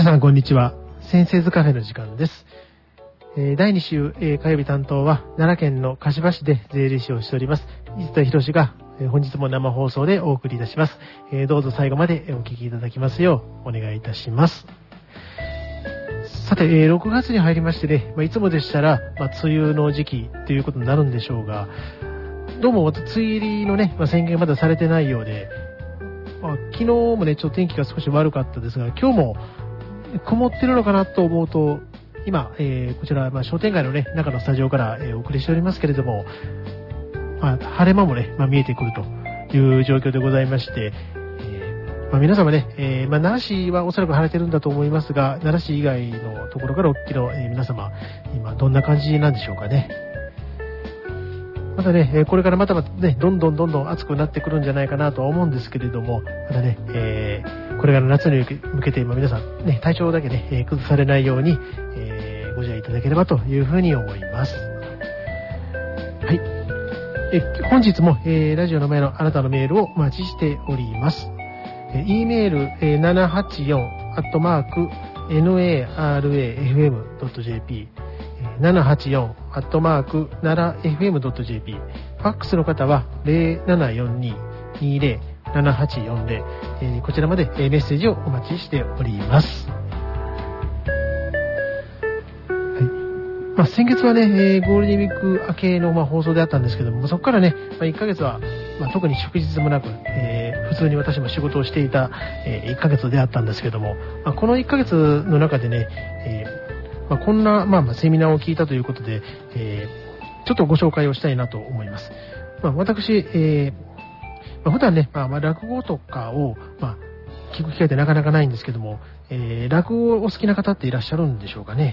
さんこんにちは。先生図カフェの時間です。第2週、火曜日担当は奈良県の柏市で税理士をしております水田博が、本日も生放送でお送りいたします。どうぞ最後までお聞きいただきますようお願いいたします。さて、6月に入りましてね、いつもでしたら、梅雨の時期ということになるんでしょうが、どうも梅雨入りのね、宣言まだされてないようで、昨日もね、ちょっと天気が少し悪かったですが、今日も曇ってるのかなと思うと、今、こちら、商店街のね、中のスタジオから、お送りしておりますけれども、晴れ間もね、見えてくるという状況でございまして、皆様ね、奈良市はおそらく晴れてるんだと思いますが、奈良市以外のところからお聞きの、皆様、今どんな感じなんでしょうかね。またね、これからまたね、どんどん暑くなってくるんじゃないかなとは思うんですけれども、またね、これから夏に向けて皆さんね、体調だけね、崩されないように、ご自愛いただければというふうに思います。はい。本日も、ラジオの前のあなたのメールをお待ちしております。e メール、784-narafm.jp784-narafm.jp ファックスの方は 0742-20-7840、こちらまでメッセージをお待ちしております。はい。先月はね、ゴールデンウィーク明けの放送であったんですけども、そこからね、1ヶ月は、特に祝日もなく、普通に私も仕事をしていた、1ヶ月であったんですけども、この1ヶ月の中でね、こんな、セミナーを聞いたということで、ちょっとご紹介をしたいなと思います。私、普段ね、落語とかを、聞く機会ってなかなかないんですけども、落語お好きな方っていらっしゃるんでしょうかね。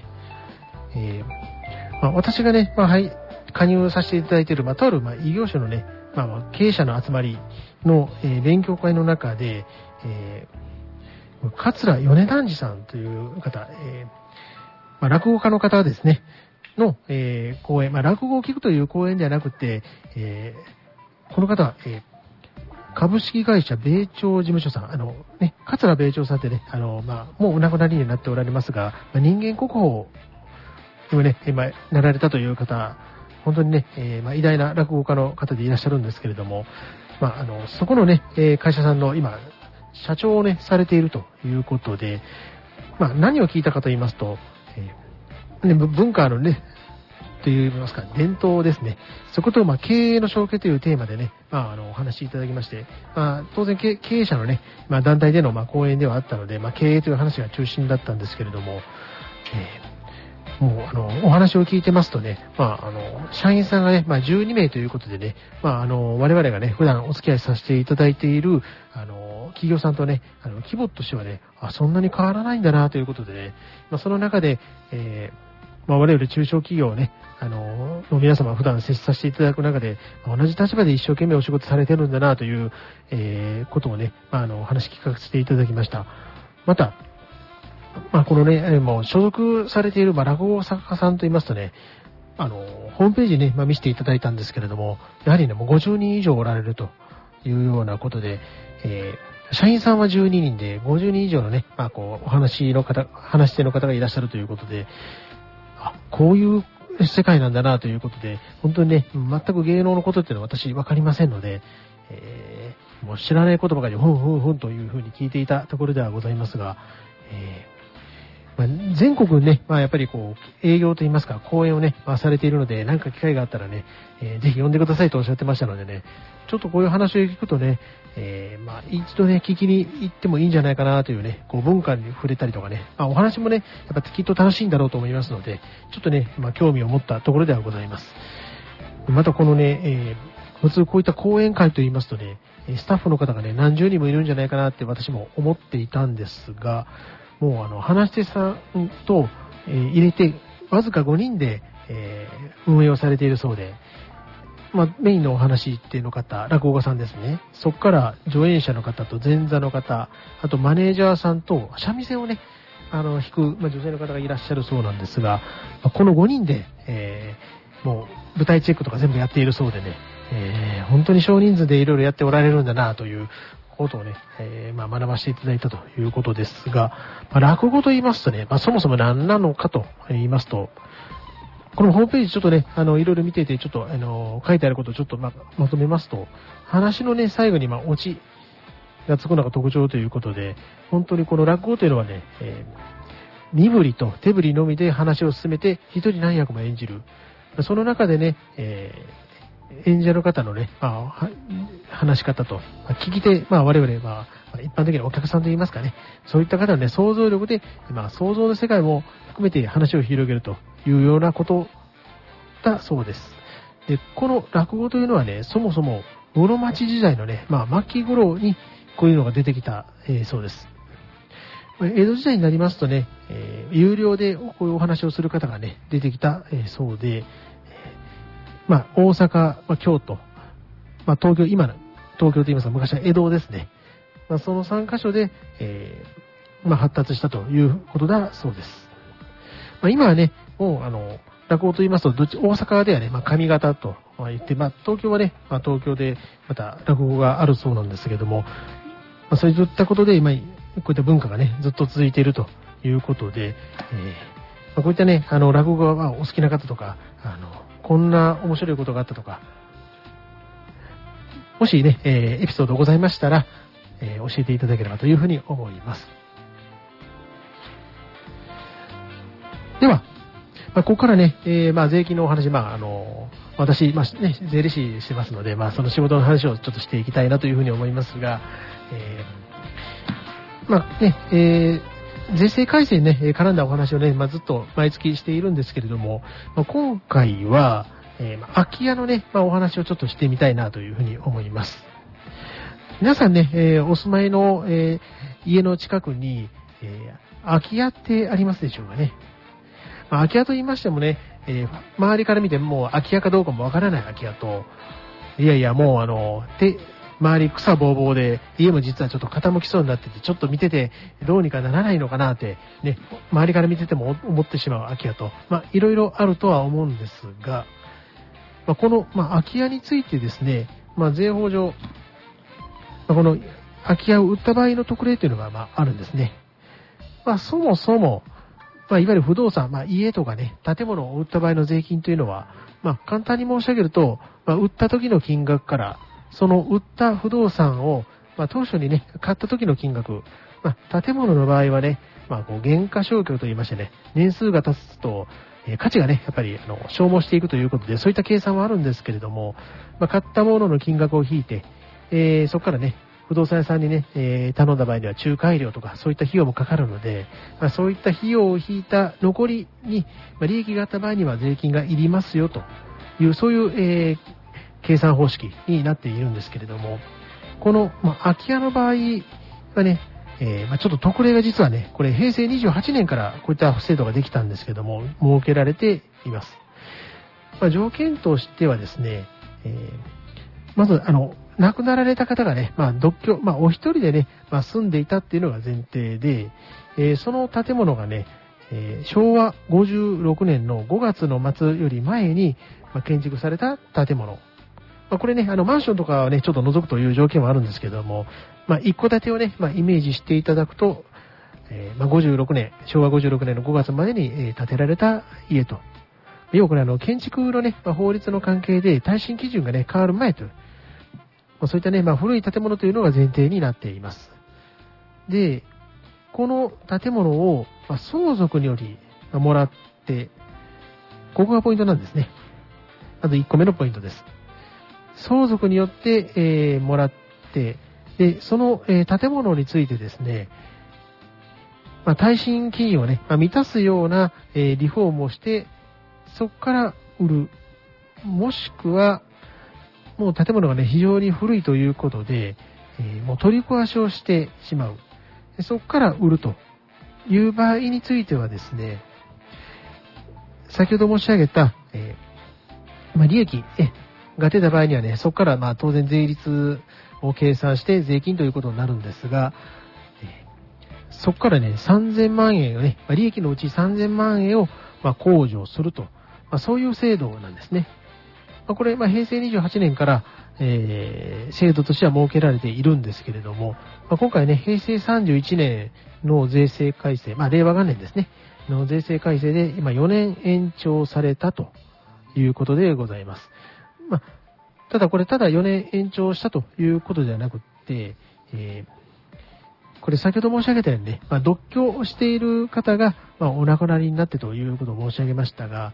私がね、加入させていただいている、とある、異業種のね、経営者の集まりの、勉強会の中で、桂米團次さんという方、落語家の方ですね、の、講演、落語を聞くという講演ではなくて、この方は、株式会社米朝事務所さん、桂米朝さんってね、もうお亡くなりになっておられますが、人間国宝をね、なられたという方、本当にね、偉大な落語家の方でいらっしゃるんですけれども、そこのね、会社さんの今、社長をね、されているということで、何を聞いたかと言いますと、文化のね、といいますか、伝統ですね。そこと、経営の承継というテーマでね、お話しいただきまして、当然経営者のね、団体での、講演ではあったので、経営という話が中心だったんですけれども、もう、お話を聞いてますとね、社員さんがね、12名ということでね、我々がね、普段お付き合いさせていただいている、企業さんとね、規模としてはね、そんなに変わらないんだなということでね、その中で、我々中小企業ね、の皆様普段接させていただく中で、同じ立場で一生懸命お仕事されてるんだなという、ことをね、話聞かせていただきました。また、このね、もう所属されている、落語作家さんといいますとね、ホームページね、見せていただいたんですけれども、やはりね、もう50人以上おられるというようなことで、社員さんは12人で、50人以上のね、お話し手の方がいらっしゃるということで、こういう世界なんだなということで、本当にね、全く芸能のことっていうのは私分かりませんので、もう知らないことばかり、ふんというふうに聞いていたところではございますが、全国ね、やっぱり営業といいますか、講演をね、されているので、何か機会があったらね、ぜひ呼んでくださいとおっしゃってましたのでね、ちょっとこういう話を聞くとね、一度ね、聞きに行ってもいいんじゃないかなというね、文化に触れたりとかね、お話もね、やっぱきっと楽しいんだろうと思いますので、ちょっとね、興味を持ったところではございます。またこのね、普通こういった講演会といいますとね、スタッフの方がね、何十人もいるんじゃないかなって私も思っていたんですが、もう話し手さんと、入れてわずか5人で、運営をされているそうで、メインのお話っていうの方、落語家さんですね。そこから助演者の方と前座の方、あとマネージャーさんと三味線をね、弾く、女性の方がいらっしゃるそうなんですが、この5人で、もう舞台チェックとか全部やっているそうでね、本当に少人数でいろいろやっておられるんだなということをね、学ばせていただいたということですが、落語と言いますとね、そもそも何なのかと言いますと、このホームページちょっとね、いろいろ見ていて、ちょっと、書いてあることをちょっとまとめますと、話のね、最後にオチがつくのが特徴ということで、本当にこの落語というのはね、身振りと手振りのみで話を進めて、一人何役も演じる。その中でね、演者の方のね、話し方と、聞き手、我々、一般的にお客さんと言いますかね、そういった方のね、想像力で、想像の世界も含めて話を広げるというようなことだそうです。で、この落語というのはね、そもそも室町時代のね、末期頃にこういうのが出てきた、そうです。江戸時代になりますとね、有料でこういうお話をする方がね、出てきた、そうで、大阪、京都、東京、今の東京と言いますか、昔は江戸ですね。その3カ所で、発達したということだそうです。今はね、もう落語と言いますと、大阪ではね、上方と言って、東京はね、東京でまた落語があるそうなんですけども、そういったことで今、こういった文化がね、ずっと続いているということで、こういったね、落語がお好きな方とか、こんな面白いことがあったとか、もしね、エピソードございましたら、教えていただければというふうに思います。では、ここからね、税金のお話、私、税理士してますので、その仕事の話をちょっとしていきたいなというふうに思いますが、税制改正にね、絡んだお話をね、ずっと毎月しているんですけれども、今回は、空き家のね、お話をちょっとしてみたいなというふうに思います。皆さんね、お住まいの、家の近くに、空き家ってありますでしょうかね。空き家と言いましてもね、周りから見ても空き家かどうかもわからない空き家と、いやいやもう周り草ぼうぼうで、家も実はちょっと傾きそうになってて、ちょっと見ててどうにかならないのかなって、ね、周りから見てても思ってしまう空き家と、いろいろあるとは思うんですが、この、空き家についてですね、税法上、この空き家を売った場合の特例というのが、あるんですね。そもそも、いわゆる不動産、家とかね、建物を売った場合の税金というのは、簡単に申し上げると、売った時の金額から、その売った不動産を、当初にね、買った時の金額、建物の場合はね、減価償却と言いましてね、年数が経つと、価値がね、やっぱり消耗していくということで、そういった計算はあるんですけれども、買ったものの金額を引いて、そこからね、不動産屋さんにね、頼んだ場合には仲介料とかそういった費用もかかるので、そういった費用を引いた残りに、利益があった場合には税金がいりますよという、そういう、計算方式になっているんですけれども、この、空き家の場合はね、ちょっと特例が実はね、これ平成28年からこういった制度ができたんですけども、設けられています。条件としてはですね、まず、亡くなられた方がね、独居、お一人でね、住んでいたっていうのが前提で、その建物がね、昭和56年の5月の末より前に、建築された建物。これね、マンションとかはね、ちょっと除くという条件はあるんですけども、一戸建てをね、イメージしていただくと、56年、昭和56年の5月までに、建てられた家と。要はこれ建築のね、法律の関係で耐震基準がね、変わる前と。そういったね、古い建物というのが前提になっています。で、この建物を、相続によりもらって、ここがポイントなんですね。まず1個目のポイントです。相続によって、もらって、で、その、建物についてですね、耐震基準をね、満たすような、リフォームをして、そこから売る。もしくは、もう建物がね、非常に古いということで、もう取り壊しをしてしまう。そこから売るという場合についてはですね、先ほど申し上げた、利益が出た場合にはね、そこから当然税率を計算して税金ということになるんですが、そこからね、3000万円をね、利益のうち3000万円を控除すると、そういう制度なんですね。 これ、平成28年から、制度としては設けられているんですけれども、今回ね、平成31年の税制改正、令和元年ですね、の税制改正で今4年延長されたということでございます。ただこれ、ただ4年延長したということではなくって、これ先ほど申し上げたようにね、独居をしている方が、お亡くなりになってということを申し上げましたが、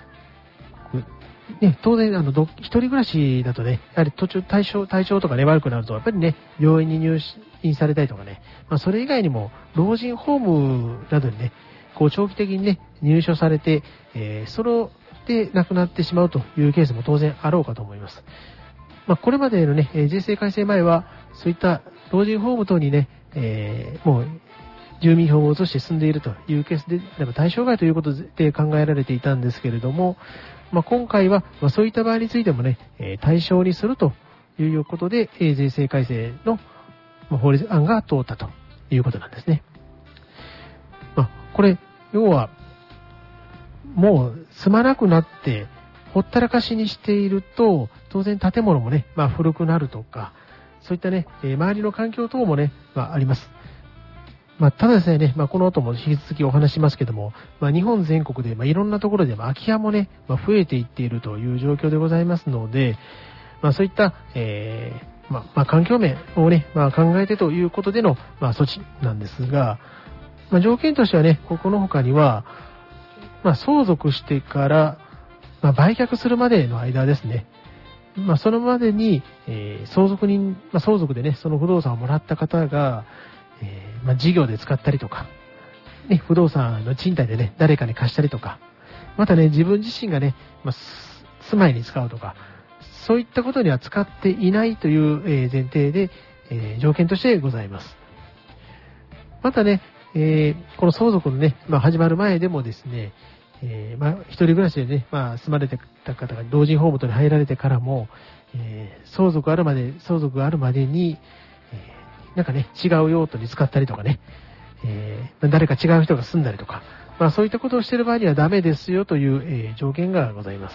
ね、当然、一人暮らしだとね、やはり途中体調とかね、悪くなると、やっぱりね、病院に入院されたりとかね、それ以外にも、老人ホームなどにね、長期的にね、入所されて、それで亡くなってしまうというケースも当然あろうかと思います。これまでのね、税制改正前は、そういった老人ホーム等にね、もう、住民票を移して住んでいるというケースで、対象外ということで考えられていたんですけれども、今回は、そういった場合についてもね、対象にするということで、税制改正の法律案が通ったということなんですね。これ、要は、もう住まなくなって、ほったらかしにしていると、当然建物もね、古くなるとか、そういったね、周りの環境等もね、あります。ただですね、この後も引き続きお話しますけども、日本全国で、いろんなところで、空き家もね、増えていっているという状況でございますので、そういった、環境面をね、考えてということでの、措置なんですが、条件としてはね、この他には、相続してから、売却するまでの間ですね、そのまでに、相続でね、その不動産をもらった方が、事業で使ったりとか、ね、不動産の賃貸でね、誰かに貸したりとか、またね、自分自身がね、住まいに使うとか、そういったことには使っていないという前提で、条件としてございます。またね、この相続のね、始まる前でもですね、一人暮らしでね、住まれてた方が老人ホーム等に入られてからも、相続があるまでに、なんかね、違う用途に使ったりとかね、誰か違う人が住んだりとか、そういったことをしている場合にはダメですよという、条件がございます。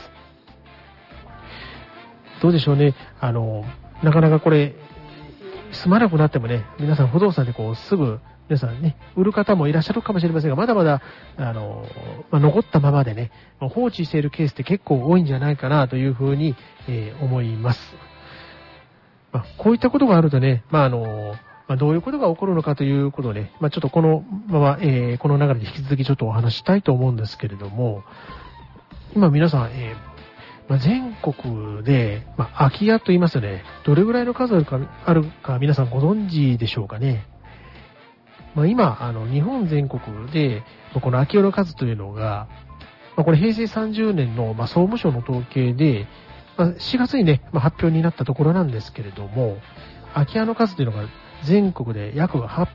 どうでしょうね、なかなかこれ、住まなくなってもね、皆さん不動産ですぐ、皆さんね、売る方もいらっしゃるかもしれませんが、まだまだ、残ったままでね、放置しているケースって結構多いんじゃないかなというふうに、思います。こういったことがあるとね、どういうことが起こるのかということをね、ちょっとこのまま、この流れで引き続きちょっとお話したいと思うんですけれども、今皆さん、全国で、空き家と言いますとね、どれぐらいの数あるか皆さんご存知でしょうかね。今、日本全国で、この空き家の数というのが、これ平成30年の、総務省の統計で、4月にね、発表になったところなんですけれども、空き家の数というのが全国で約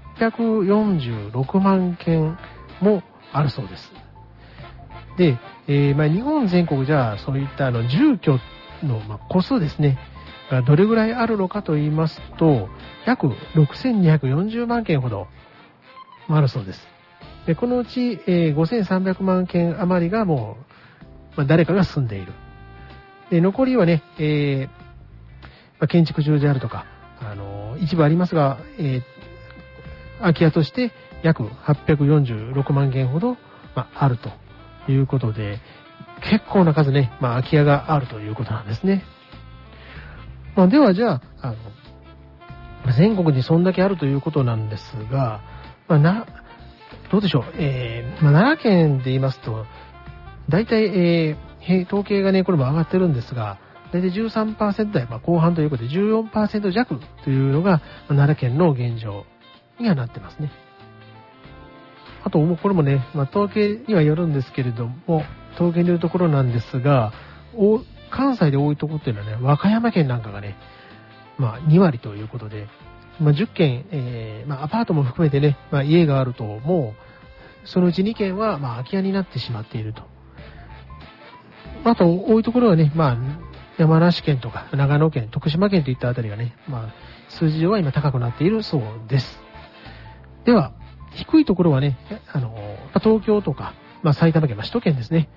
846万件もあるそうです。で、日本全国じゃそういった住居の戸数ですね、がどれぐらいあるのかと言いますと、約6240万件ほどあるそうです。で、このうち、5300万件余りがもう、誰かが住んでいる。で、残りはね、建築中であるとか、一部ありますが、空き家として約846万件ほど、あるということで、結構な数ね、空き家があるということなんですね。ではじゃあ、全国にそんだけあるということなんですが、どうでしょう、奈良県で言いますと、大体、統計がね、これも上がってるんですが、大体 13% 台、後半ということで 14% 弱というのが、奈良県の現状にはなってますね。あと、これもね、統計にはよるんですけれども、統計によるところなんですが、関西で多いところっていうのはね、和歌山県なんかがね、2割ということで、10軒、アパートも含めてね、家があると、もう、そのうち2軒は、空き家になってしまっていると。あと、多いところはね、山梨県とか、長野県、徳島県といったあたりがね、数字上は今高くなっているそうです。では、低いところはね、東京とか、埼玉県、首都圏ですね。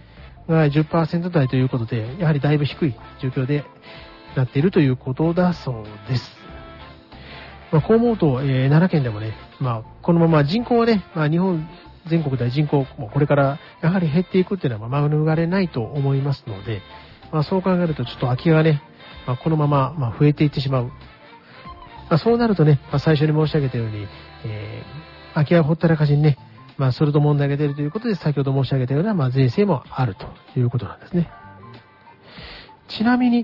が 10% 台ということで、やはりだいぶ低い状況でなっているということだそうです。こう思うと、奈良県でもね、このまま人口はね、日本全国で人口もこれからやはり減っていくっていうのは免れないと思いますので、そう考えるとちょっと空き家がね、このまま増えていってしまう。そうなるとね、最初に申し上げたように、空き家をほったらかしにね、それと問題が出るということで、先ほど申し上げたような、税制もあるということなんですね。ちなみに、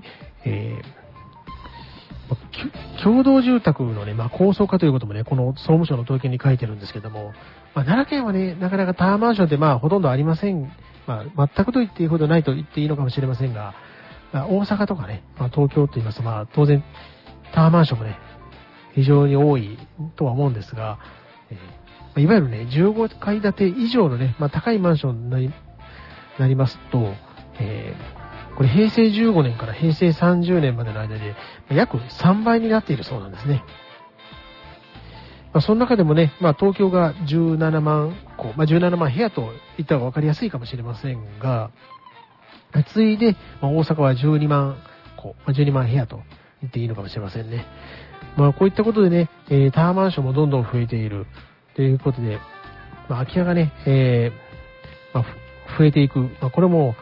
共同住宅のね、高層化ということもね、この総務省の統計に書いてるんですけども、奈良県はね、なかなかタワーマンションってほとんどありません。全くと言っていいほどないと言っていいのかもしれませんが、大阪とかね、東京と言いますと、当然タワーマンションもね、非常に多いとは思うんですが、いわゆるね、15階建て以上のね、高いマンションになりますと、これ平成15年から平成30年までの間で約3倍になっているそうなんですね。その中でもね、東京が17万戸、17万部屋と言った方が分かりやすいかもしれませんが、次いで、大阪は12万戸、12万部屋と言っていいのかもしれませんね。こういったことでね、タワーマンションもどんどん増えているということで、空き家がね、増えていく。これも、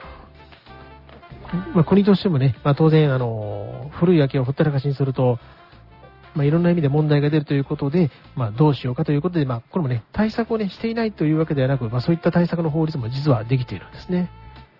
国としてもね、当然、古い空き家をほったらかしにすると、いろんな意味で問題が出るということで、どうしようかということで、これもね、対策をね、していないというわけではなく、そういった対策の法律も実はできているんですね。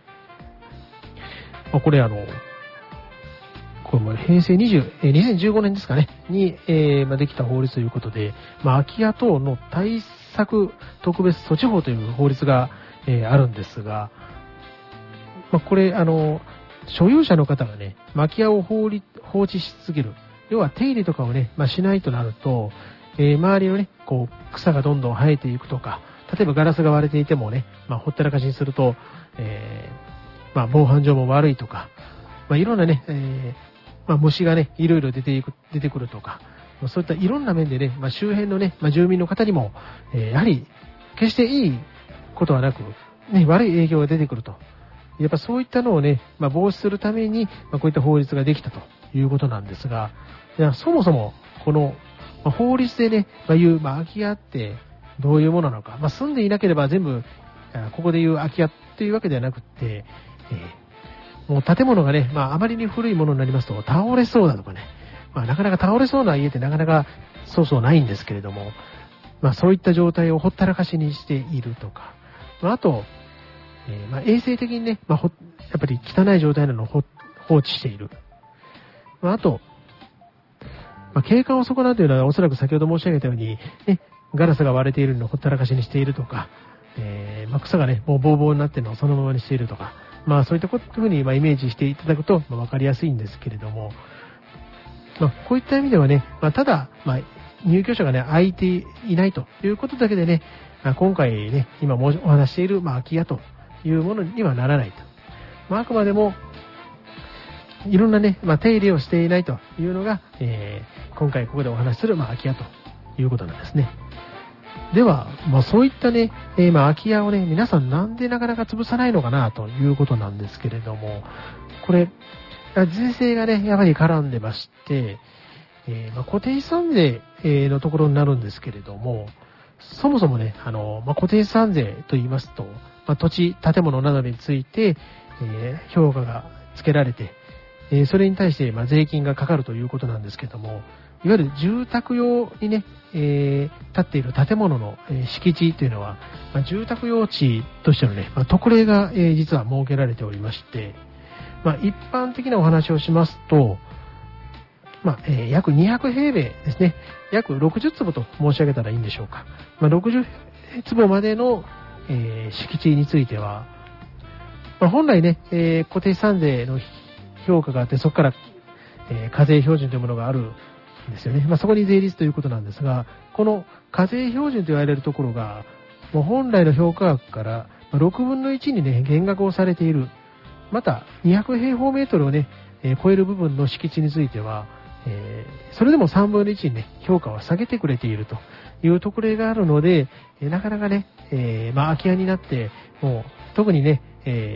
これこれも平成2015年ですかね、に、できた法律ということで、空き家等の対策特別措置法という法律が、あるんですが、これ、所有者の方がね、空き家を放置し続ける。要は手入れとかをね、しないとなると、周りのね、草がどんどん生えていくとか、例えばガラスが割れていてもね、ほったらかしにすると、防犯上も悪いとか、いろんなね、虫がね、いろいろ出てくるとか、そういったいろんな面でね、周辺のね、住民の方にも、やはり、決していいことはなく、ね、悪い影響が出てくると。やっぱそういったのをね、防止するために、こういった法律ができたということなんですが、そもそも、この、法律でね、空き家ってどういうものなのか、住んでいなければ全部、ここでいう空き家っていうわけではなくって、もう建物がね、あまりに古いものになりますと倒れそうだとかね、なかなか倒れそうな家ってなかなかそうないんですけれども、そういった状態をほったらかしにしているとか、あと、衛生的にね、やっぱり汚い状態なのを放置している。あと、景観を損なうというのはおそらく先ほど申し上げたように、ね、ガラスが割れているのをほったらかしにしているとか、草がね、もうボーボーになっているのをそのままにしているとか、そういったふうにイメージしていただくと分かりやすいんですけれども、こういった意味ではね、ただ、入居者がね、空いていないということだけでね、今回ね、今お話している、空き家というものにはならないと。あくまでも、いろんなね、手入れをしていないというのが、今回ここでお話しする、空き家ということなんですね。では、そういったね、空き家をね、皆さんなんでなかなか潰さないのかなということなんですけれども、これ、税制がね、やはり絡んでまして、固定資産税のところになるんですけれども、そもそもね、固定資産税と言いますと、土地、建物などについて、評価がつけられて、それに対して、税金がかかるということなんですけれども、いわゆる住宅用にね、建っている建物の、敷地というのは、住宅用地としてのね、特例が、実は設けられておりまして、一般的なお話をしますと、約200平米ですね。約60坪と申し上げたらいいんでしょうか。60坪までの、敷地については、本来ね、固定資産税の評価があって、そこから、課税標準というものがあるんですよね。そこに税率ということなんですが、この課税標準と言われるところが、もう本来の評価額から6分の1にね、減額をされている。また、200平方メートルをね、超える部分の敷地については、それでも3分の1にね、評価を下げてくれているという特例があるので、なかなかね、空き家になって、もう特にね、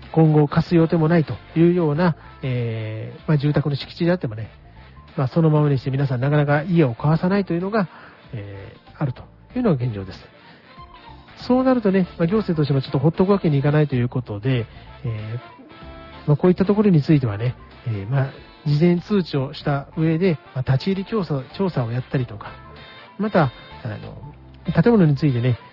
今後貸す予定もないというような、住宅の敷地であってもね、そのままにして皆さんなかなか家を買わさないというのが、あるというのが現状です。そうなるとね、行政としてもちょっとほっとくわけにいかないということで、こういったところについてはね、事前通知をした上で、立ち入り調査をやったりとか、また、建物についてね、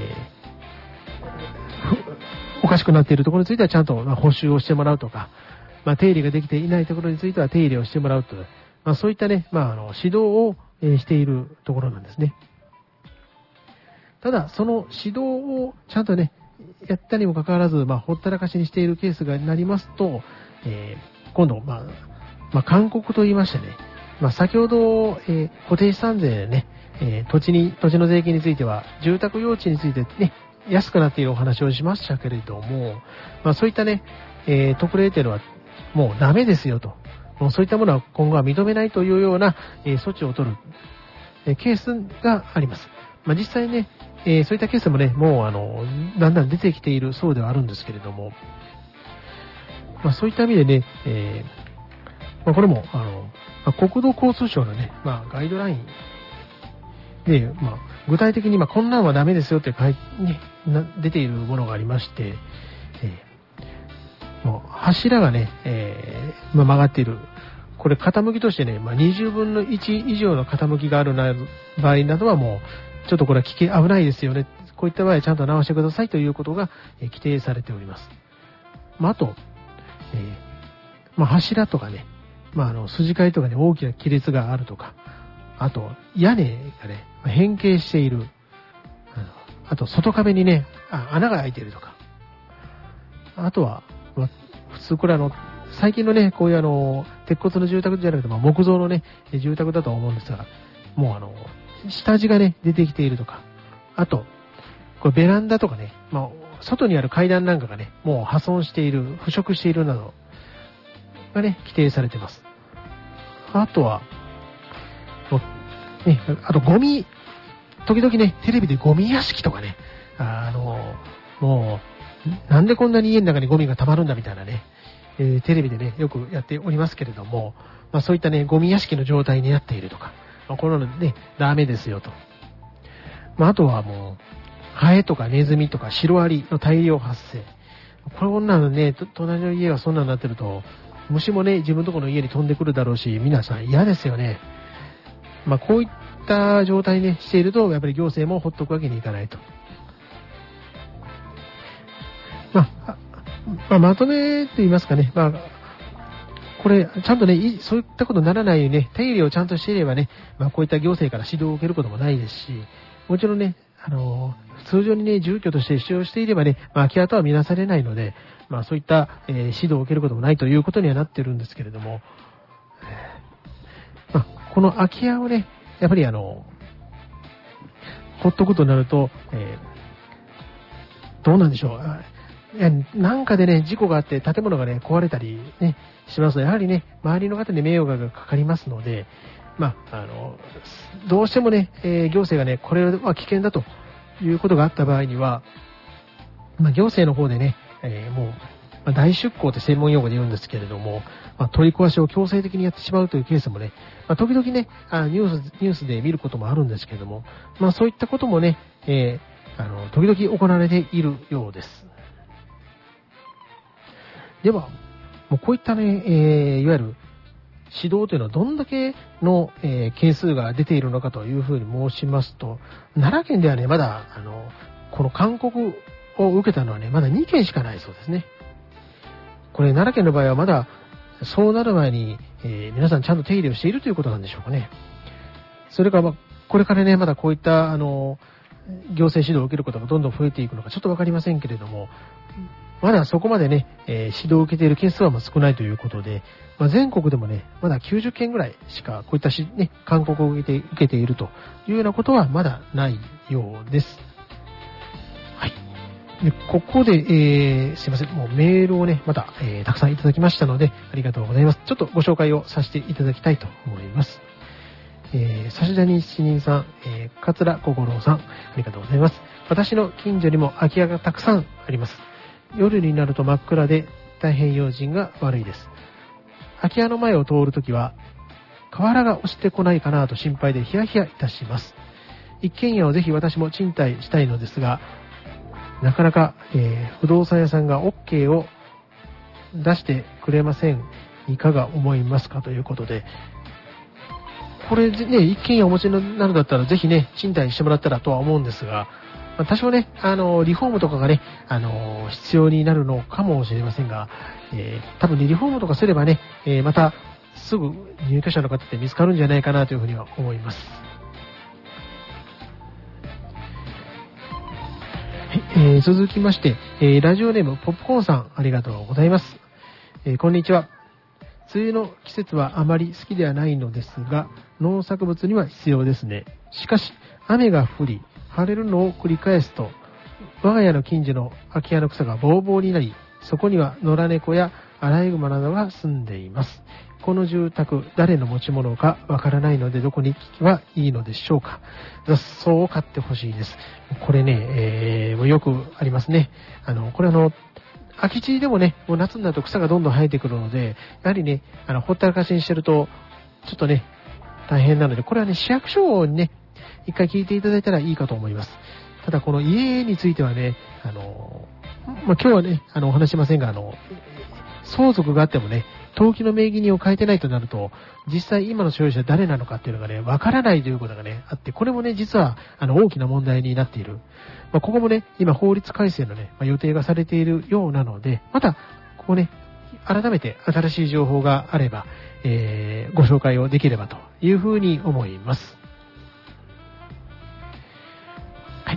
おかしくなっているところについてはちゃんと補修をしてもらうとか、手入れができていないところについては手入れをしてもらうと、そういったね、指導をしているところなんですね。ただ、その指導をちゃんとね、やったにもかかわらず、ほったらかしにしているケースがなりますと、今度、勧告と言いましてね、先ほど、固定資産税ね、土地の税金については、住宅用地についてね、安くなっているお話をしましたけれども、そういったね、特例というのはもうダメですよと。もうそういったものは今後は認めないというような、措置を取る、ケースがあります。実際ね、そういったケースもね、もうだんだん出てきているそうではあるんですけれども、そういった意味でね、これも国土交通省のね、ガイドラインで、具体的にこんなんはダメですよって出ているものがありまして、もう柱がね、曲がっている。これ傾きとしてね、20分の1以上の傾きがある場合などはもう、ちょっとこれは危ないですよね。こういった場合はちゃんと直してくださいということが規定されております。あと、柱とかね、筋交いとかに大きな亀裂があるとか、あと、屋根がね、変形している。あと、外壁にね、穴が開いているとか。あとは、普通これ最近のね、こういう鉄骨の住宅じゃなくて、木造のね、住宅だと思うんですが、もう下地がね、出てきているとか。あと、これベランダとかね、外にある階段なんかがね、もう破損している、腐食しているなどがね、規定されています。あとは、あとゴミ、時々ね、テレビでゴミ屋敷とかね、もう、なんでこんなに家の中にゴミが溜まるんだみたいなね、テレビでね、よくやっておりますけれども、そういったね、ゴミ屋敷の状態になっているとか、このね、ダメですよと。あとはもう、ハエとかネズミとかシロアリの大量発生。こんなのね、隣の家がそんなになってると、虫もね、自分のところの家に飛んでくるだろうし、皆さん嫌ですよね。こういった状態にしていると、やっぱり行政もほっとくわけにいかないと。まとめと言いますかね、これ、ちゃんとね、そういったことにならないようにね、手入れをちゃんとしていればね、こういった行政から指導を受けることもないですし、もちろんね、通常にね、住居として使用していればね、空き家とは見なされないので、そういった、指導を受けることもないということにはなってるんですけれども、この空き家をね、やっぱりほっとくとなると、どうなんでしょう。なんかでね、事故があって建物がね、壊れたりね、しますと、やはりね、周りの方に迷惑がかかりますので、どうしてもね、行政がね、これは危険だということがあった場合には、行政の方でね、もう、大出向って専門用語で言うんですけれども、取り壊しを強制的にやってしまうというケースもね、時々ね、ニュースで見ることもあるんですけれども、そういったこともね、時々行われているようです。では、もうこういったね、いわゆる指導というのはどんだけの、件数が出ているのかというふうに申しますと、奈良県ではね、まだ、この勧告を受けたのはね、まだ2件しかないそうですね。これ、奈良県の場合はまだ、そうなる前に、皆さんちゃんと手入れをしているということなんでしょうかね。それから、これからね、まだこういった、行政指導を受けることがどんどん増えていくのかちょっとわかりませんけれども、まだそこまでね、指導を受けている件数は少ないということで、全国でもね、まだ90件ぐらいしかこういったね、勧告を受けているというようなことはまだないようです。はい。でここで、すいません、もうメールをね、また、たくさんいただきましたので、ありがとうございます。ちょっとご紹介をさせていただきたいと思います。差し谷七人さん、桂小五郎さん、ありがとうございます。私の近所にも空き家がたくさんあります。 夜になると真っ暗で大変用心が悪いです。空き家の前を通るときは、瓦が落ちてこないかなと心配でヒヤヒヤいたします。一軒家をぜひ私も賃貸したいのですが、なかなか、不動産屋さんが OK を出してくれません。いかが思いますかということで、これね、一軒家お持ちになるんだったらぜひね、賃貸してもらったらとは思うんですが、多少ね、リフォームとかがね、必要になるのかもしれませんが、多分ね、リフォームとかすればね、またすぐ入居者の方って見つかるんじゃないかなというふうには思います。続きまして、ラジオネームポップコーンさん、ありがとうございます。こんにちは。梅雨の季節はあまり好きではないのですが、農作物には必要ですね。しかし、雨が降り、晴れるのを繰り返すと、我が家の近所の空き家の草がぼうぼうになり、そこには野良猫やアライグマなどが住んでいます。この住宅、誰の持ち物かわからないので、どこに聞けばいいのでしょうか。雑草を買ってほしいです。これね、よくありますね。これ空き地でもね、もう夏になると草がどんどん生えてくるので、やはりね、ほったらかしにしてると、ちょっとね、大変なので、これはね、市役所にね、一回聞いていただいたらいいかと思います。ただ、この家についてはね、今日はね、お話しませんが、相続があってもね、登記の名義人を変えてないとなると、実際今の所有者誰なのかっていうのがね、わからないということがね、あって、これもね、実は、大きな問題になっている。ここもね、今法律改正のね、予定がされているようなので、また、ここね、改めて新しい情報があれば、ご紹介をできればというふうに思います。はい。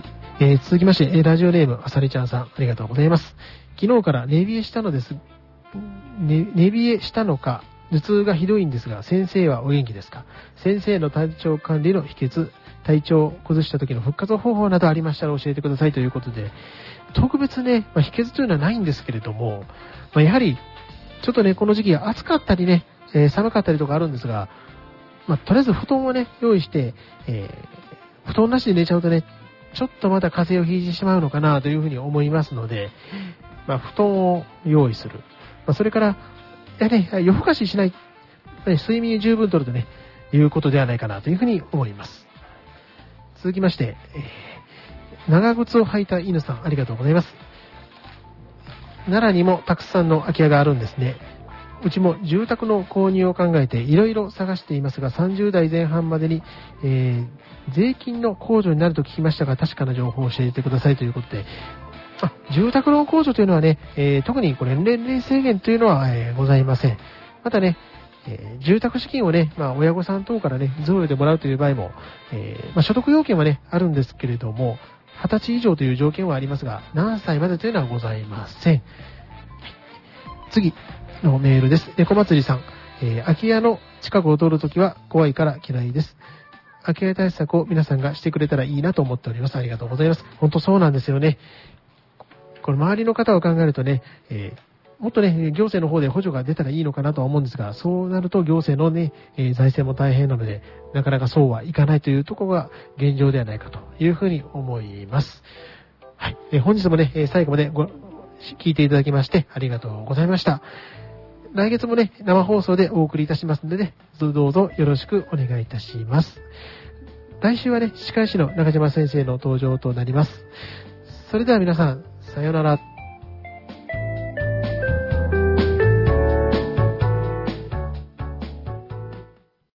続きまして、ラジオネーム、あさりちゃんさん、ありがとうございます。昨日から寝冷えしたのです。寝冷えしたのか、頭痛がひどいんですが、先生はお元気ですか？先生の体調管理の秘訣、体調を崩した時の復活方法などありましたら教えてくださいということで、特別ね、秘訣というのはないんですけれども、やはり、ちょっとね、この時期暑かったりね、寒かったりとかあるんですが、とりあえず布団をね、用意して、布団なしで寝ちゃうとね、ちょっとまた風邪をひいてしまうのかなというふうに思いますので、布団を用意する。それから、やはり夜更かししない、睡眠十分とるとね、いうことではないかなというふうに思います。続きまして、長靴を履いた犬さん、ありがとうございます。奈良にもたくさんの空き家があるんですね。うちも住宅の購入を考えていろいろ探していますが、30代前半までに、税金の控除になると聞きましたが、確かな情報を教えてくださいということで、住宅ローン控除というのはね、特にこれ年齢制限というのは、ございません。またね、住宅資金をね、親御さん等からね、贈与でもらうという場合も、所得要件はね、あるんですけれども、20歳以上という条件はありますが、何歳までというのはございません。次のメールです。猫祭りさん、空き家の近くを通るときは怖いから嫌いです。空き家対策を皆さんがしてくれたらいいなと思っております。ありがとうございます。本当そうなんですよね。これ周りの方を考えるとね、もっとね、行政の方で補助が出たらいいのかなとは思うんですが、そうなると行政のね、財政も大変なので、なかなかそうはいかないというところが現状ではないかというふうに思います。はい。本日もね、最後まで聞いていただきましてありがとうございました。来月もね、生放送でお送りいたしますのでね、どうぞよろしくお願いいたします。来週はね、歯科医師の中島先生の登場となります。それでは皆さん、さようなら。